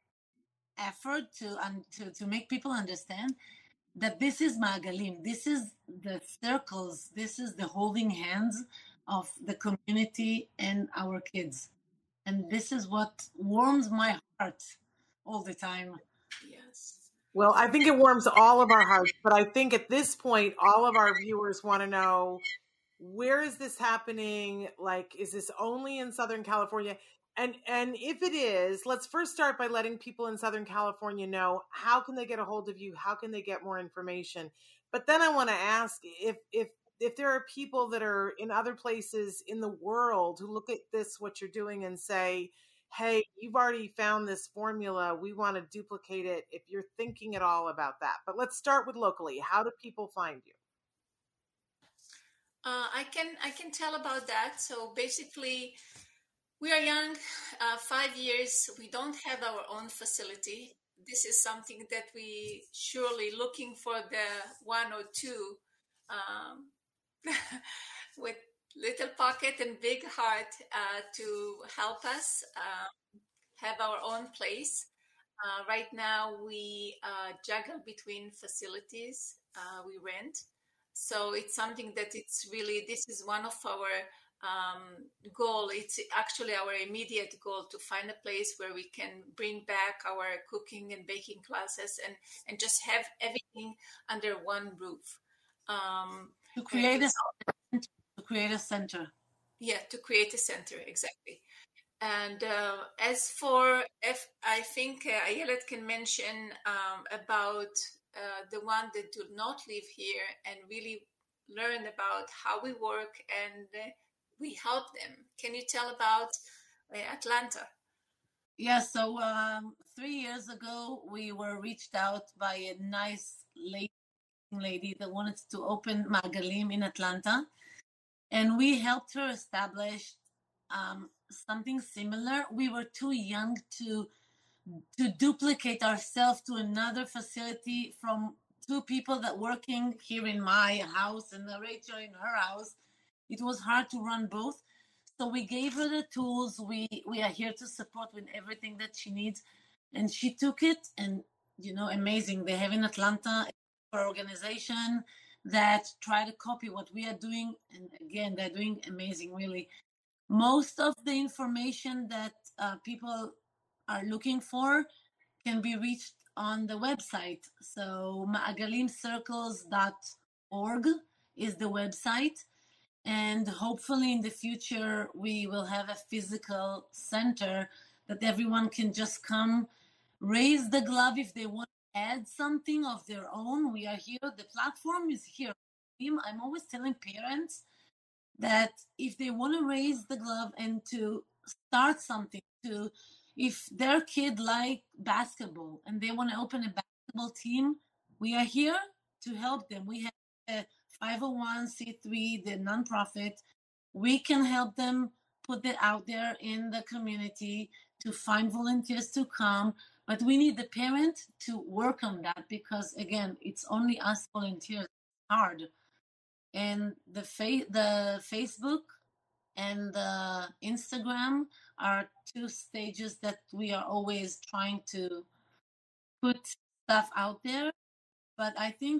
effort to um, to to make people understand that this is Ma'agalim, this is the circles, this is the holding hands of the community and our kids. And this is what warms my heart all the time. Yes. Well, I think it warms all of our hearts, but I think at this point, all of our viewers want to know, where is this happening? Like, is this only in Southern California? And and if it is, let's first start by letting people in Southern California know, how can they get a hold of you? How can they get more information? But then I want to ask if if if there are people that are in other places in the world who look at this, what you're doing, and say, hey, you've already found this formula, we want to duplicate it, if you're thinking at all about that. But let's start with locally. How do people find you? Uh, I can I can tell about that. So basically, we are young, uh, five years. We don't have our own facility. This is something that we surely looking for the one or two um, with little pocket and big heart uh, to help us uh, have our own place. Uh, right now, we uh, juggle between facilities uh, we rent. So it's something that it's really, this is one of our um, goal. It's actually our immediate goal to find a place where we can bring back our cooking and baking classes and, and just have everything under one roof. Um, to create a to create a center. Yeah, to create a center, exactly. And uh, as for, if I think uh, Ayelet can mention um, about uh, the one that do not live here and really learn about how we work and uh, we help them. Can you tell about uh, Atlanta? Yeah, so um, three years ago, we were reached out by a nice lady, lady that wanted to open Magalim in Atlanta. And we helped her establish um, something similar. We were too young to to duplicate ourselves to another facility from two people that working here in my house and Rachel in her house. It was hard to run both. So we gave her the tools. We we are here to support with everything that she needs. And she took it and, you know, amazing. They have in Atlanta an organization that try to copy what we are doing. And again, they're doing amazing, really. Most of the information that uh, people are looking for can be reached on the website. So ma'agalim circles dot org is the website. And hopefully in the future, we will have a physical center that everyone can just come, raise the glove if they want to add something of their own. We are here. The platform is here. I'm always telling parents that if they want to raise the glove and to start something, to if their kid like basketball and they want to open a basketball team, we are here to help them. We have a five oh one c three, the nonprofit. We can help them put it out there in the community to find volunteers to come. But we need the parent to work on that because, again, it's only us volunteers. It's hard. And the fa- the Facebook and the Instagram are two stages that we are always trying to put stuff out there. But I think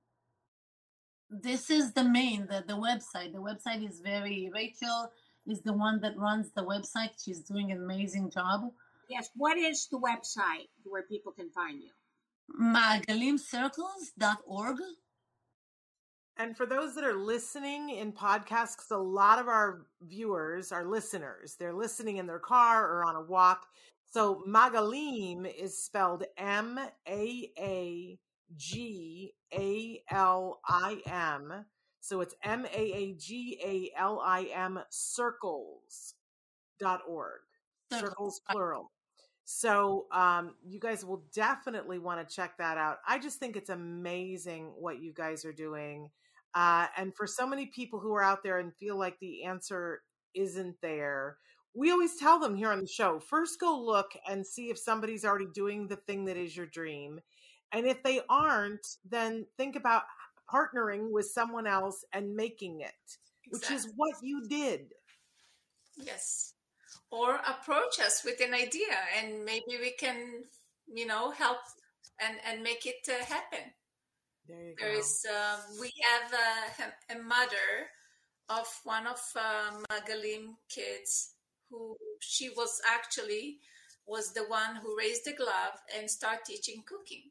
this is the main, the, the website. The website is very, Rachel is the one that runs the website. She's doing an amazing job. Yes. What is the website where people can find you? ma'agalim circles dot org. And for those that are listening in podcasts, because a lot of our viewers are listeners, they're listening in their car or on a walk. So Magalim is spelled M A A G A L I M. So it's M A A G A L I M circles dot org. Circles plural. So um, you guys will definitely want to check that out. I just think it's amazing what you guys are doing. Uh, and for so many people who are out there and feel like the answer isn't there, we always tell them here on the show, first go look and see if somebody's already doing the thing that is your dream. And if they aren't, then think about partnering with someone else and making it, exactly. Which is what you did. Yes. Or approach us with an idea and maybe we can, you know, help and, and make it uh, happen. There you there go. is, um, we have a, a mother of one of um, Magalim kids who she was actually was the one who raised the glove and started teaching cooking.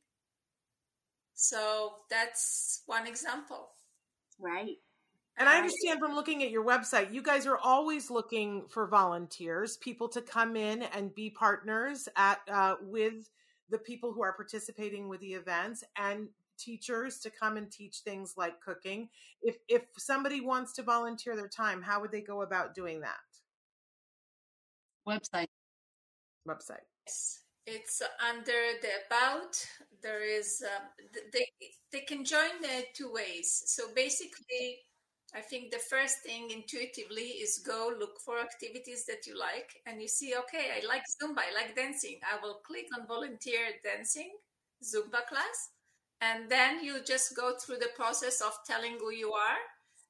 So that's one example. Right. And I understand from looking at your website, you guys are always looking for volunteers, people to come in and be partners at uh, with the people who are participating with the events, and teachers to come and teach things like cooking. If if somebody wants to volunteer their time, how would they go about doing that? Website. Website. Yes, it's under the about. There is uh, they they can join the two ways. So basically, I think the first thing intuitively is go look for activities that you like, and you see, okay, I like Zumba, I like dancing. I will click on volunteer dancing Zumba class. And then you just go through the process of telling who you are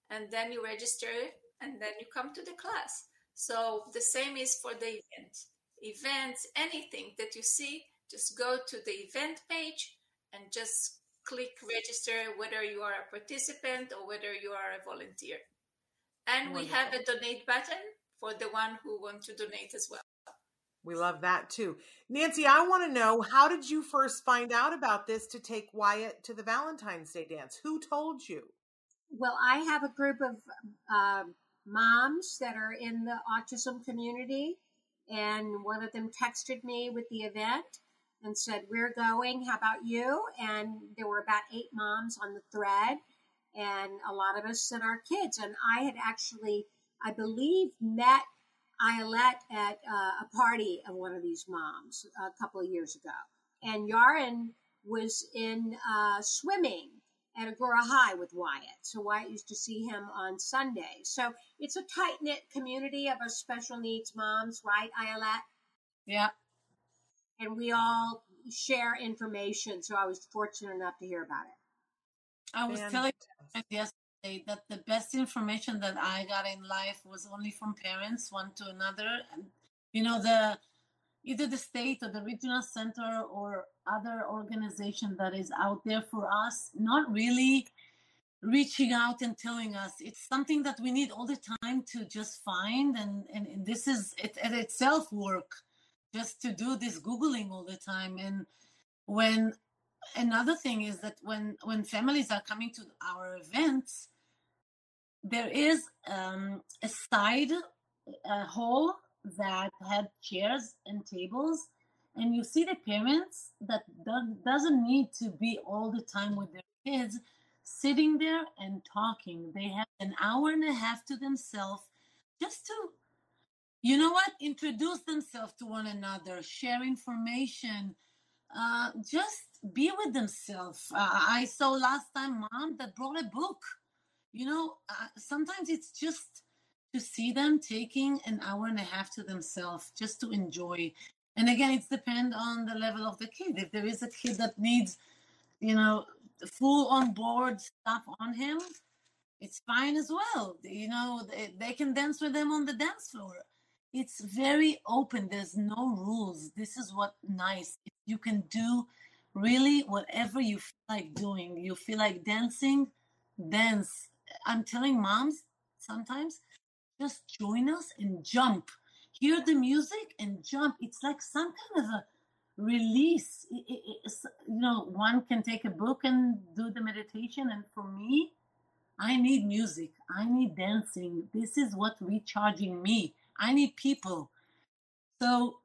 and then you register, and then you come to the class. So the same is for the event. Events, anything that you see, just go to the event page and just click register, whether you are a participant or whether you are a volunteer. And Wonderful. we have a donate button for the one who want to donate as well. We love that too. Nancy, I want to know, how did you first find out about this to take Wyatt to the Valentine's Day dance? Who told you? Well, I have a group of uh, moms that are in the autism community, and one of them texted me with the event and said, we're going, how about you? And there were about eight moms on the thread, and a lot of us sent our kids. And I had actually, I believe, met Ayelet at uh, a party of one of these moms a couple of years ago. And Yaren was in uh, swimming at Agora High with Wyatt. So Wyatt used to see him on Sunday. So it's a tight-knit community of our special needs moms, right, Ayelet? Yeah. And we all share information. So I was fortunate enough to hear about it. I was telling you yesterday that the best information that I got in life was only from parents, one to another. And, you know, the either the state or the regional center or other organization that is out there for us, not really reaching out and telling us. It's something that we need all the time to just find. And, and, and this is it, it itself work, just to do this Googling all the time. And when another thing is that when, when families are coming to our events, there is um, a side a hall that had chairs and tables, and you see the parents that do- doesn't need to be all the time with their kids sitting there and talking. They have an hour and a half to themselves just to, you know what, introduce themselves to one another, share information, uh, just be with themselves. Uh, I saw last time mom that brought a book. You know, uh, sometimes it's just to see them taking an hour and a half to themselves just to enjoy. And again, it's depend on the level of the kid. If there is a kid that needs, you know, full on board stuff on him, it's fine as well. You know, they, they can dance with them on the dance floor. It's very open. There's no rules. This is what nice. You can do really whatever you feel like doing. You feel like dancing, dance. I'm telling moms sometimes, just join us and jump. Hear the music and jump. It's like some kind of a release. It, it, it's, you know, one can take a book and do the meditation. And for me, I need music. I need dancing. This is what recharging me. I need people. So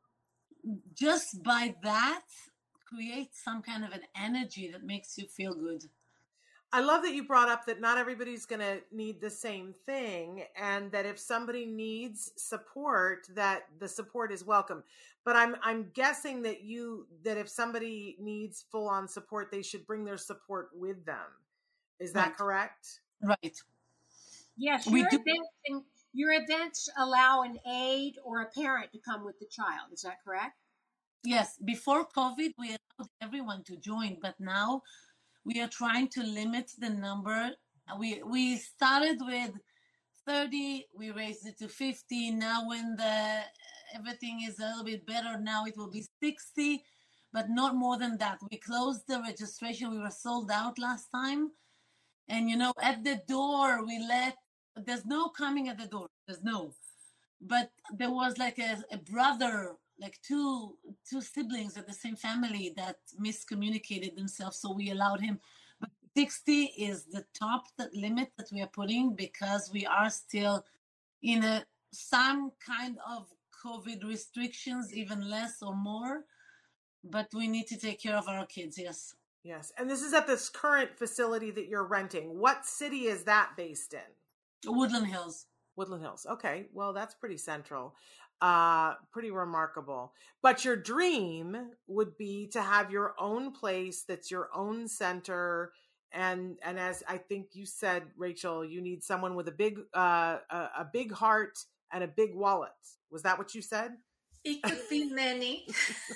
just by that, create some kind of an energy that makes you feel good. I love that you brought up that not everybody's going to need the same thing, and that if somebody needs support, that the support is welcome. But I'm I'm guessing that you that if somebody needs full on support, they should bring their support with them. Is that Right. correct? Right. Yes, We your do- events, and your events allow an aide or a parent to come with the child. Is that correct? Yes. Before COVID, we allowed everyone to join, but now we are trying to limit the number. We we started with thirty, we raised it to fifty. Now when the everything is a little bit better, now it will be sixty, but not more than that. We closed the registration. We were sold out last time. And you know, at the door, we let, there's no coming at the door. There's no. But there was like a, a brother, like two two siblings of the same family that miscommunicated themselves, so we allowed him. But sixty is the top that limit that we are putting, because we are still in a some kind of COVID restrictions, even less or more. But we need to take care of our kids. Yes. Yes. And this is at this current facility that you're renting. What city is that based in? Woodland Hills. Woodland Hills. Okay. Well, that's pretty central. Uh, pretty remarkable. But your dream would be to have your own place that's your own center. And, and as I think you said, Rachel, you need someone with a big, uh, a, a big heart and a big wallet. Was that what you said? It could be many.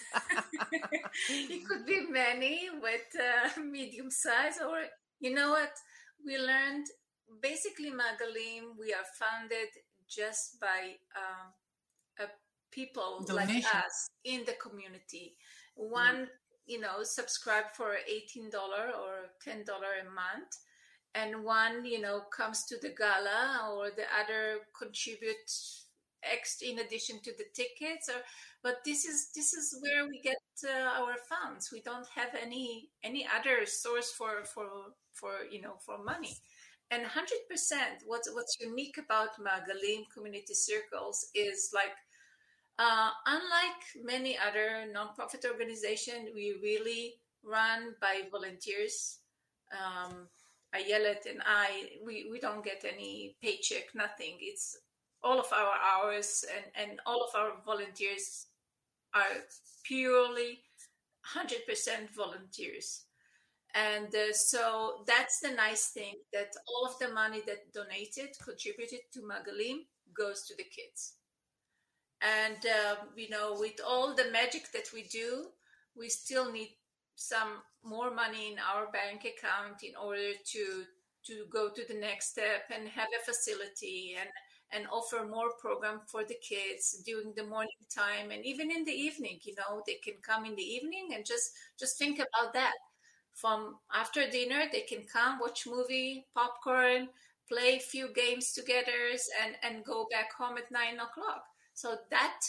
It could be many with uh, medium size, or you know what? We learned basically, Magalim, we are founded just by um, uh, people Donation. like us in the community. One, mm. you know, subscribe for eighteen dollars or ten dollars a month. And one, you know, comes to the gala, or the other contribute X in addition to the tickets. Or, but this is this is where we get uh, our funds. We don't have any any other source for for for you know for money. And one hundred percent, what's what's unique about Magalim Community Circles is like, uh, unlike many other nonprofit organizations, we really run by volunteers. Um, Ayelet and I, we, we don't get any paycheck, nothing. It's all of our hours, and, and all of our volunteers are purely one hundred percent volunteers. And uh, so that's the nice thing, that all of the money that donated, contributed to Magalim, goes to the kids. And, uh, you know, with all the magic that we do, we still need some more money in our bank account in order to to go to the next step and have a facility and and offer more program for the kids during the morning time, and even in the evening. You know, they can come in the evening and just just think about that. From after dinner, they can come, watch movie, popcorn, play a few games together, and and go back home at nine o'clock. So that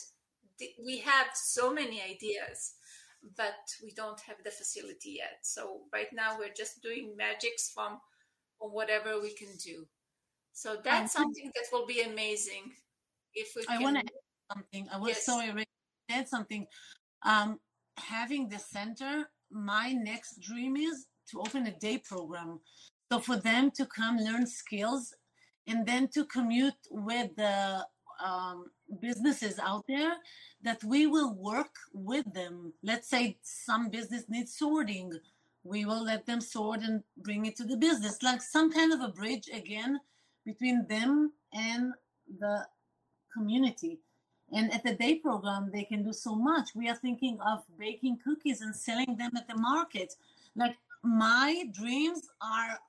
we have so many ideas, but we don't have the facility yet. So right now we're just doing magics from, from whatever we can do. So that's um, something that will be amazing if we I can. want to add something. I was Yes. sorry, Rick, add something. Um, having the center, my next dream is to open a day program. So for them to come learn skills and then to commute with the um, businesses out there, that we will work with them. Let's say some business needs sorting. We will let them sort and bring it to the business, like some kind of a bridge again between them and the community. And at the day program, they can do so much. We are thinking of baking cookies and selling them at the market. Like my dreams are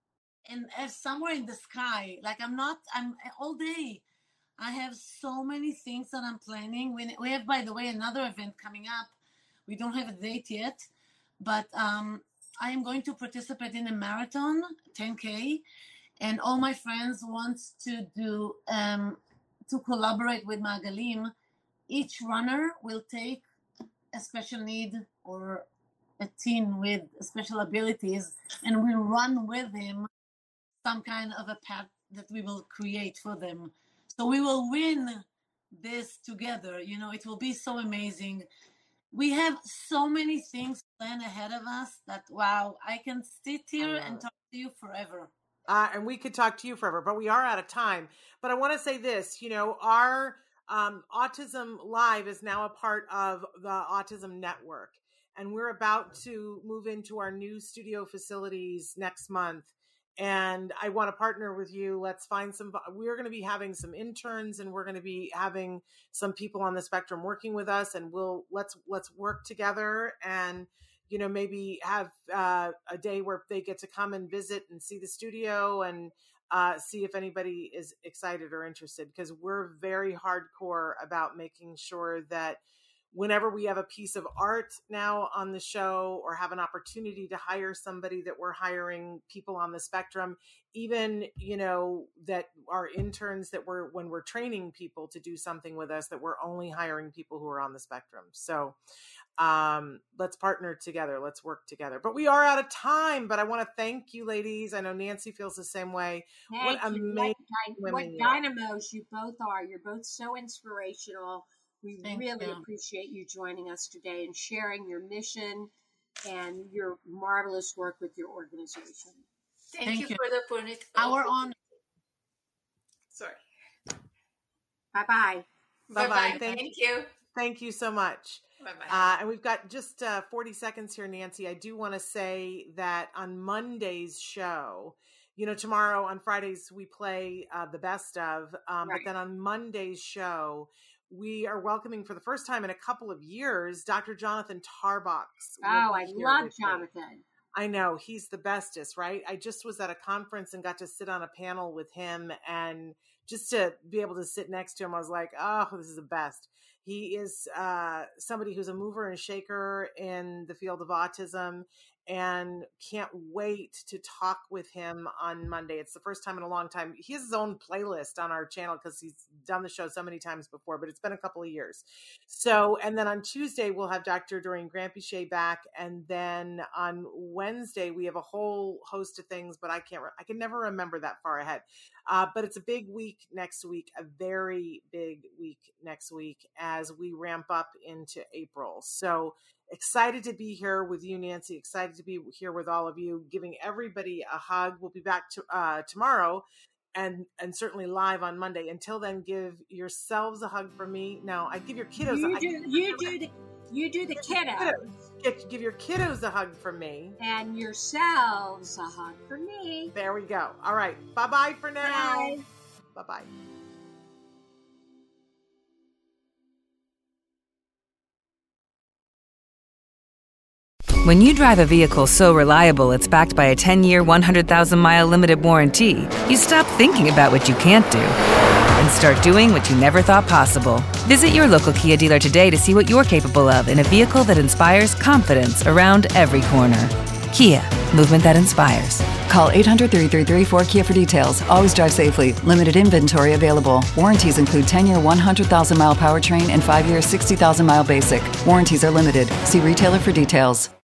in uh, somewhere in the sky. Like I'm not, I'm all day. I have so many things that I'm planning. We, we have, by the way, another event coming up. We don't have a date yet, but um, I am going to participate in a marathon, ten K, and all my friends want to do, um, to collaborate with Magalim. Each runner will take a special need or a teen with special abilities, and we'll run with him some kind of a path that we will create for them. So we will win this together. You know, it will be so amazing. We have so many things planned ahead of us that, wow, I can sit here and talk to you forever. Uh, and we could talk to you forever, but we are out of time. But I want to say this, you know, our um, Autism Live is now a part of the Autism Network, and we're about to move into our new studio facilities next month. And I want to partner with you. Let's find some, we're going to be having some interns, and we're going to be having some people on the spectrum working with us, and we'll, let's, let's work together and, you know, maybe have uh, a day where they get to come and visit and see the studio and uh, see if anybody is excited or interested, because we're very hardcore about making sure that whenever we have a piece of art now on the show, or have an opportunity to hire somebody, that we're hiring people on the spectrum, even, you know, that our interns, that we're, when we're training people to do something with us, that we're only hiring people who are on the spectrum. So um, let's partner together. Let's work together. But we are out of time, but I want to thank you, ladies. I know Nancy feels the same way. Thank What you. amazing What, women what you are. dynamos you both are. You're both so inspirational. We Thank really you. appreciate you joining us today and sharing your mission and your marvelous work with your organization. Thank, Thank you, you. for the opportunity. Our honor. Sorry. Bye-bye. Bye-bye. Bye-bye. Thank, Thank you. thank you so much. Bye-bye. Uh, and we've got just uh, forty seconds here, Nancy. I do want to say that on Monday's show, you know, tomorrow on Fridays, we play uh, the best of, um, Right. but then on Monday's show, we are welcoming for the first time in a couple of years, Doctor Jonathan Tarbox. will Oh, be I here love with me. Jonathan. I know, he's the bestest, right? I just was at a conference and got to sit on a panel with him, and just to be able to sit next to him, I was like, oh, this is the best. He is uh, somebody who's a mover and shaker in the field of autism, and can't wait to talk with him on Monday. It's the first time in a long time. He has his own playlist on our channel because he's done the show so many times before, but it's been a couple of years. So, and then on Tuesday, we'll have Doctor Doreen Granpeesheh back. And then on Wednesday, we have a whole host of things, but I can't, re- I can never remember that far ahead. Uh, but it's a big week next week, a very big week next week as we ramp up into April. So excited to be here with you, Nancy. Excited to be here with all of you, giving everybody a hug. We'll be back to, uh, tomorrow and and certainly live on Monday. Until then, give yourselves a hug from me. Now, I give your kiddos You a do, you do the you do the kiddos. Give, give your kiddos a hug from me. And yourselves a hug from me. There we go. All right. Bye-bye for now. Bye. Bye-bye. When you drive a vehicle so reliable it's backed by a ten-year, one hundred thousand mile limited warranty, you stop thinking about what you can't do and start doing what you never thought possible. Visit your local Kia dealer today to see what you're capable of in a vehicle that inspires confidence around every corner. Kia, movement that inspires. Call eight hundred, three three three, four K I A for details. Always drive safely. Limited inventory available. Warranties include ten-year, one hundred thousand mile powertrain and five-year, sixty thousand mile basic. Warranties are limited. See retailer for details.